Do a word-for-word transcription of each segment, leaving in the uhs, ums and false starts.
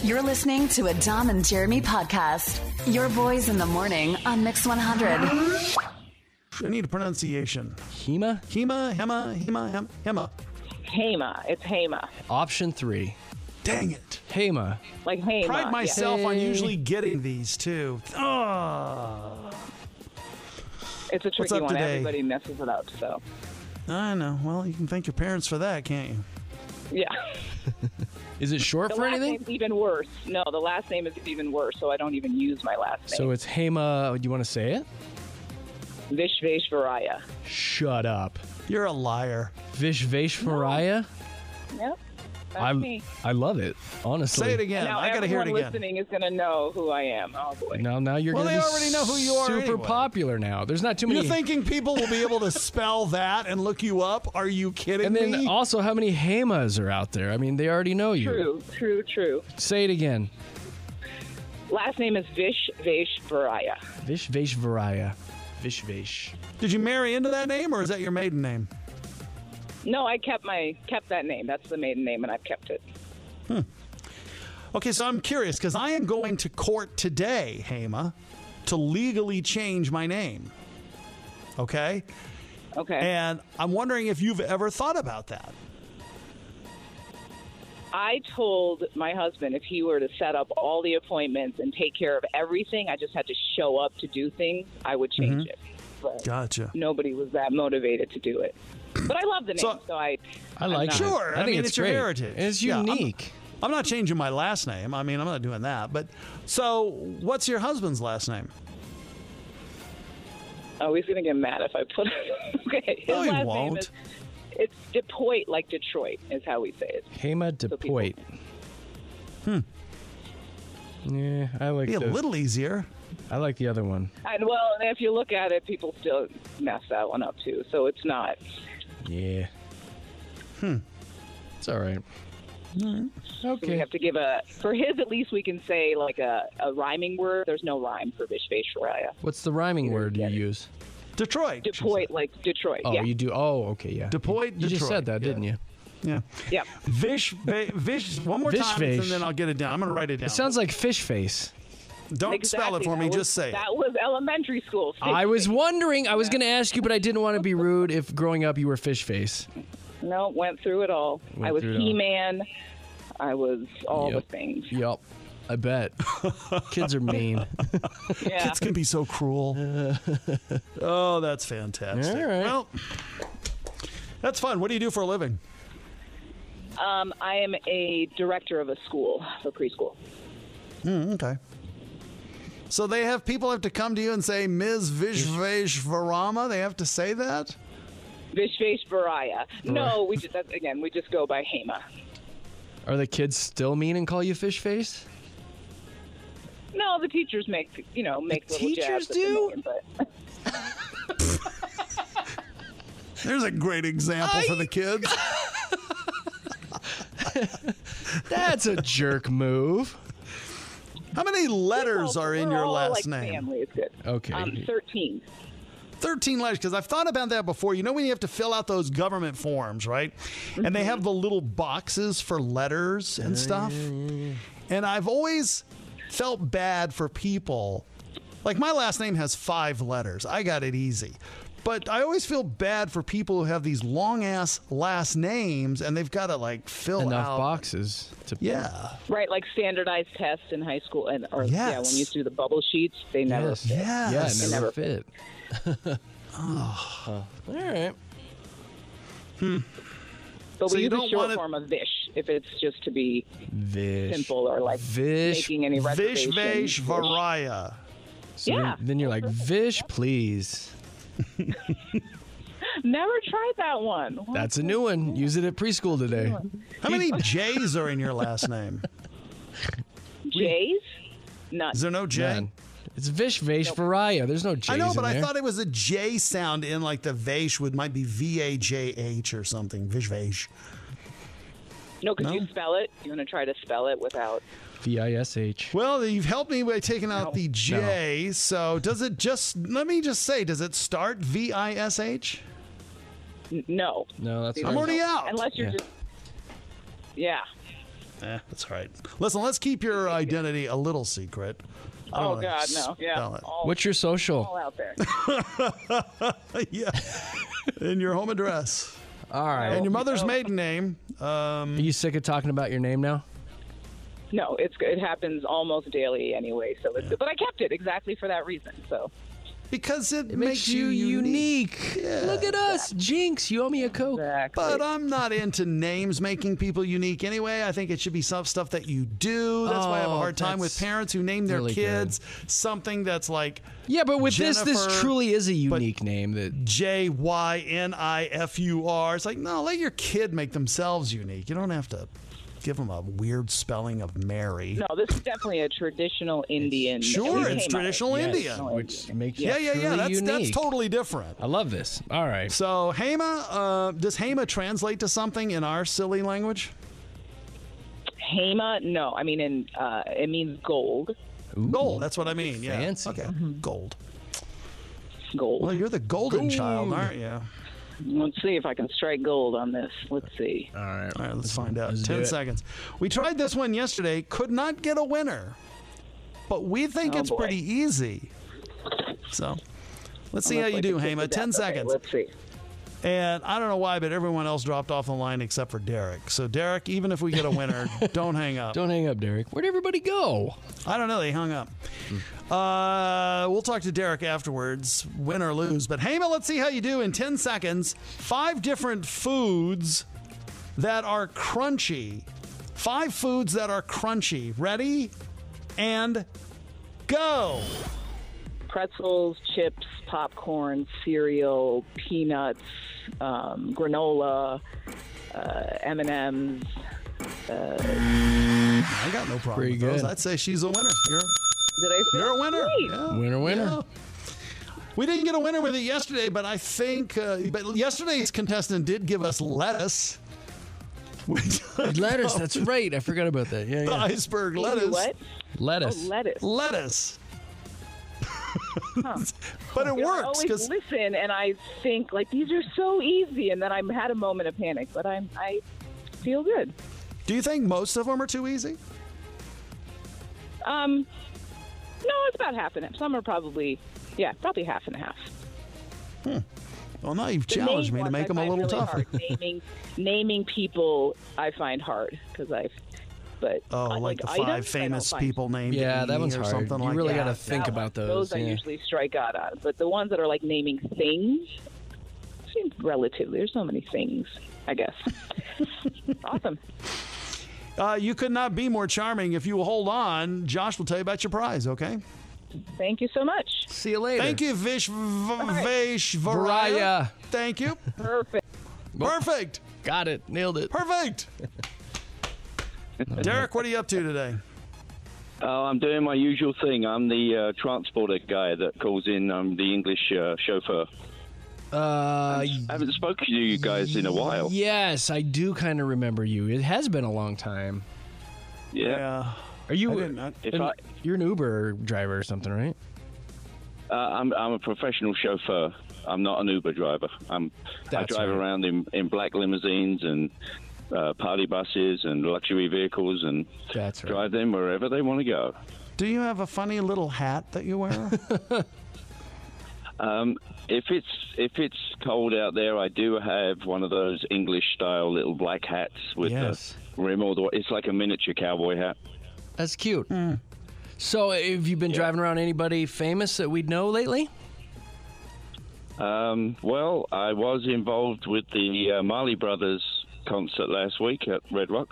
You're listening to a Dom and Jeremy podcast. Your boys in the morning on Mix one hundred. I need a pronunciation. Hema? Hema, Hema, Hema, Hema, Hema. Hema. It's Hema. Option three. Dang it. Hema. Like Hema. Pride myself yeah. on usually getting these, too. Oh. It's a tricky up one. today? Everybody messes it up, so. I know. Well, you can thank your parents for that, can't you? Yeah. Is it short The for last anything? name's even worse. No, the last name is even worse, so I don't even use my last name. So it's Hema. Do you want to say it? Vishveshvaraya. Shut up. You're a liar. Vishveshvaraya? Yep. That's I me. I love it. Honestly. Say it again. Now I got to hear it everyone again. listening is going to know who I am. Oh, boy. Now, now you're Well, going they to be already know who you are super anyway. popular now. There's not too many. You're thinking people will be able to spell that and look you up? Are you kidding and then me? also, how many Hemas are out there? I mean, they already know you. True, true, true. Say it again. Last name is Vishveshvaraya. Vishveshvaraya. Vishvesh. Did you marry into that name, or is that your maiden name? No, I kept my kept that name. That's the maiden name, and I've kept it. Okay, so I'm curious, because I am going to court today, Hema, to legally change my name. Okay? Okay. And I'm wondering if you've ever thought about that. I told my husband if he were to set up all the appointments and take care of everything, I just had to show up to do things, I would change Mm-hmm. it. But Gotcha. nobody was that motivated to do it. But I love the name, So- so, I. I like I'm it. not- Sure. I, I think mean, it's, it's your great. heritage. It's Yeah, I'm- unique. I'm not changing my last name. I mean, I'm not doing that. But so, what's your husband's last name? Oh, he's gonna get mad if I put it. Okay. His No, he last won't. name is. It's Depoit, like Detroit, is how we say it. Hema Depoit. Hmm. Yeah, I like Be a the, little easier. I like the other one. And well, if you look at it, people still mess that one up too. So it's not. Yeah. Hmm. It's all right. So we Okay. have to give a for his at least we can say like a, a rhyming word. There's no rhyme for Vishveshvaraya. What's the rhyming word you get it. use? Detroit. she Depoit, like Detroit. Oh, yeah. you do. Oh, okay, yeah. Depoit, You, you just Detroit, said that, yeah. didn't you? said. Yeah. yeah. Vish, va- Vish, one more Vish time, Vash. and then I'll get it down. I'm going to write it down. It sounds like fish face. Don't Exactly. spell it for That me. was- Just say it. That was elementary school. I was wondering. I was going to ask you, but I didn't want to be rude. If growing up you were fish face. No, went through it all. Went I was through it all. He-Man. I was all Yep. the things. Yup. I bet. Kids are mean. Yeah. Kids can be so cruel. Oh, that's fantastic. All right. Well, that's fun. What do you do for a living? Um, I am a director of a school for preschool. Mm, okay. So they have people have to come to you and say, Miz Vishveshvarama? They have to say that? Vishveshvaraya. No, we just that's, again we just go by Hema. Are the kids still mean and call you fish face? No, the teachers make you know make The little teachers jabs at the do? name, but There's a great example for the kids. That's a jerk move. How many letters We're are in all your last like name? Family is good. Okay. Um, thirteen. thirteen letters, because I've thought about that before. You know when you have to fill out those government forms, right? And they have the little boxes for letters and stuff. And I've always felt bad for people. Like my last name has five letters. I got it easy. But I always feel bad for people who have these long ass last names and they've got to like fill Enough out. boxes to Yeah. Right, like standardized tests in high school, and or yeah, when Yes. you used to do the bubble sheets, they never Yes. fit. Yes. Yeah, it never Never fit. oh. All right. But So we you use don't a short wanna- form of Vish if it's just to be Vish. simple or like Vish. making any reservations. Vishveshvaraya. So Yeah. Then, then you're like, Vish, please. Never tried that one. What? That's a new one. Use it at preschool today. How many J's are in your last name? J's? None. Is there no J? Man. It's Vish Veshvaraya. There's no J's I know, but in I there. thought it was a J sound in like the Vash would might be V A J H or something. Vishvesh. No, because No? you spell it. You want to try to spell it without. V I S H. Well, you've helped me by taking out No. the J. So does it just, let me just say, does it start V I S H? N- No. No, that's See, I'm not- already no. out. Unless you're Yeah. just. Yeah. Eh, that's all right. Listen, let's keep your identity a little secret. I don't Oh wanna God, no. Yeah. spell it. All, What's your social? all out there. Yeah. And your home address. All right. And your mother's Oh. maiden name. Um, Are you sick of talking about your name now? No, it's it happens almost daily anyway. So, it's, but I kept it exactly for that reason. So, because it, It makes you unique. Yeah. Look at us. Jinx, you owe me a Coke. exactly. But I'm not into names making people unique anyway. I think it should be some stuff that you do. That's why I have a Oh, hard time with that's parents who name their really kids something that's like Yeah, but with this, this Jennifer, truly is a unique name. That J Y N I F U R. It's like, no, let your kid make themselves unique. You don't have to give them a weird spelling of Mary. no, this is definitely a traditional Indian. Sure, we it's came traditional out of it. Indian. which makes Yeah, you yeah, yeah. truly That's, that's unique. totally different. I love this. All right. So, Hema, uh, does Hema translate to something in our silly language? Hema, no, I mean in uh, it means gold. Ooh. Gold. That's what I mean. Yeah. Fancy. Okay. Gold. Gold. Well, you're the golden child, aren't you? Let's see if I can strike gold on this. Let's see. All right. All right, let's find out. let's do Ten it. seconds. We tried this one yesterday. Could not get a winner, but we think Oh, it's boy. pretty easy. So, let's see Almost how you like do, a kick Hema. to Ten death. Okay, seconds. let's see. And I don't know why, but everyone else dropped off the line except for Derek. So, Derek, even if we get a winner, don't hang up. Don't hang up, Derek. Where'd everybody go? I don't know. They hung up. Uh, we'll talk to Derek afterwards, win or lose. But Hema, let's see how you do in ten seconds. Five different foods that are crunchy. Five foods that are crunchy. Ready? And go. Pretzels, chips, popcorn, cereal, peanuts, um, granola, uh, M and M's. I got no problem Pretty with those. good. I'd say she's a winner. You're, Did I say you're a winner. Sweet. Yeah. Winner, winner. Yeah. We didn't get a winner with it yesterday, but I think uh, but yesterday's contestant did give us lettuce. Which- Lettuce. That's right. I forgot about that. Yeah, the yeah. iceberg Maybe lettuce. What? Lettuce. Oh, lettuce. Lettuce. But it You know, I works always because listen, and I think like these are so easy, and then I had a moment of panic, but I'm I feel good. do you think most of them are too easy? Um, no, it's about half and half. Some are probably, yeah, probably half and half. Well, now you've The challenged name me to ones make I them a find little really tougher. hard. Naming, naming people I find hard because I, but Oh, I, like, the items, I five don't famous find- people named Yeah, that E one's or hard. something You like really that. got to think that about one. those. Those I yeah. usually strike out on, but the ones that are like naming things seem relatively. There's so many things, I guess. Awesome. Uh, you could not be more charming. If you will hold on, Josh will tell you about your prize, okay? Thank you so much. See you later. Thank you, Vish v- right. Vish Varaya. Varaya. Thank you. Perfect. Perfect. Got it. Nailed it. Perfect. Derek, what are you up to today? Oh, I'm doing my usual thing. I'm the uh, transporter guy that calls in. I'm the English uh, chauffeur. Uh, I haven't spoken to you guys in a while. yes, I do kind of remember you. It has been a long time. Yeah. Are you? I didn't- I- If an- I, you're an Uber driver or something, right? uh, I'm, I'm a professional chauffeur. I'm not an Uber driver. I'm, I That's drive right. around in, in black limousines and uh, party buses and luxury vehicles and That's right. drive them wherever they want to go. Do you have a funny little hat that you wear? Um, if it's if it's cold out there, I do have one of those English style little black hats with Yes. the rim all the way. It's like a miniature cowboy hat. That's cute. So, have you been driving around anybody famous that we'd know lately? Um, well, I was involved with the uh, Marley Brothers concert last week at Red Rocks.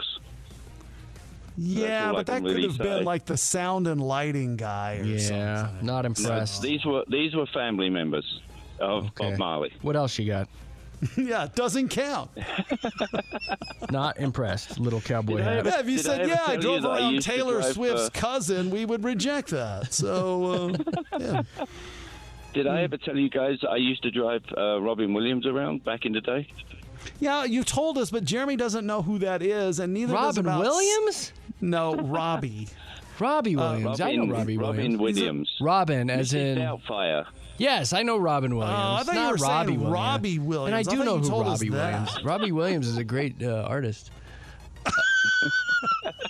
yeah, all I but that can could really have been say. like the sound and lighting guy or Yeah, something. not No, impressed. these were these were family members of, Okay. of Marley. What else you got? Yeah, it doesn't count. Not impressed. Little cowboy Did I hat. ever- Yeah, if you Did said, I ever yeah, I tell you drove that I around used to Taylor drive, Swift's uh, cousin, we would reject that. So, uh, yeah. Did I ever tell you guys I used to drive uh, Robin Williams around back in the day? Yeah, you told us, but Jeremy doesn't know who that is, and neither does Robin about Williams? No, Robbie. Robbie Williams. I know Robin, Robbie Robin Williams. Williams. Robin, as Missus in. Doubtfire. Yes, I know Robin Williams. Oh, I thought you not were saying Robbie Williams. Robbie Williams. And I I do thought know you who told us Robbie that. Williams. Robbie Williams is a great uh, artist.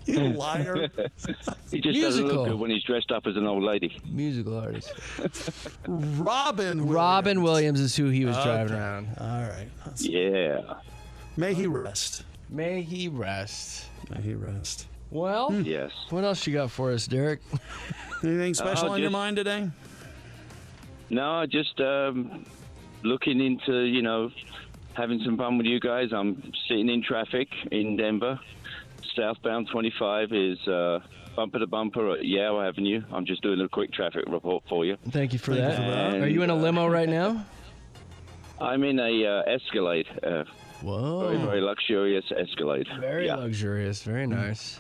You liar. He just doesn't Musical. look good when he's dressed up as an old lady. Musical artist. Robin Williams. Robin Williams is who he was driving Okay. around. All right. That's- Yeah. May he rest. May he rest. May he rest. Well, Yes. what else you got for us, Derek? Anything special Uh, on your just- mind today? No, just um, looking into, you know, having some fun with you guys. I'm sitting in traffic in Denver. Southbound twenty-five is uh, bumper to bumper at Yale Avenue. I'm just doing a quick traffic report for you. Thank you for Thank you that. for that. Are you in a limo right now? I'm in a uh, Escalade, uh, Whoa. very, very luxurious Escalade. Very yeah. luxurious. Very nice.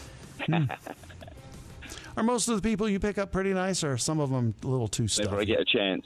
Are most of the people you pick up pretty nice, or are some of them a little too Whenever I stuffy? get a chance.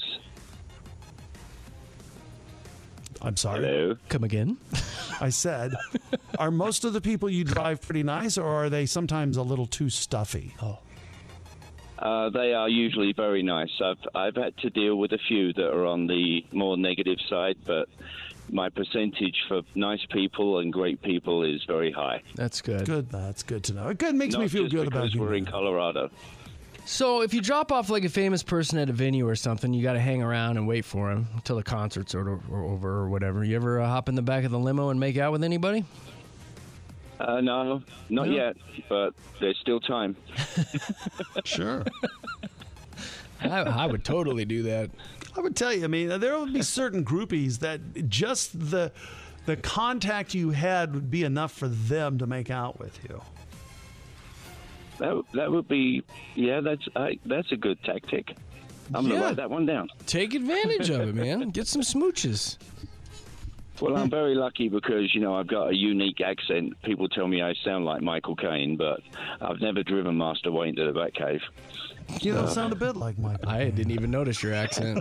I'm sorry. Hello. Come again? I said, are most of the people you drive pretty nice, or are they sometimes a little too stuffy? Oh. Uh, they are usually very nice. I've I've had to deal with a few that are on the more negative side, but my percentage for nice people and great people is very high. That's good. Good. That's good to know. It good makes Not me feel just good about because you. we're in Colorado. So if you drop off like a famous person at a venue or something, you got to hang around and wait for him until the concert's or, or over or whatever. You ever uh, hop in the back of the limo and make out with anybody? Uh, no, not No? yet, but there's still time. Sure. I, I would totally do that. I would tell you, I mean, there would be certain groupies that just the the contact you had would be enough for them to make out with you. That that would be, yeah, that's I, that's a good tactic. I'm Yeah. gonna write that one down. Take advantage of it, man. Get some smooches. Well, I'm very lucky because, you know, I've got a unique accent. People tell me I sound like Michael Caine, but I've never driven Master Wayne to the Batcave. You don't sound a bit like Michael. I didn't even notice your accent.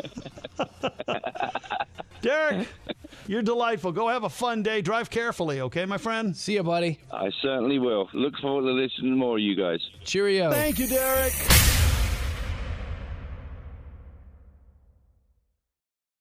Derek, you're delightful. Go have a fun day. Drive carefully, okay, my friend? See ya, buddy. I certainly will. Look forward to listening to more of you guys. Cheerio. Thank you, Derek.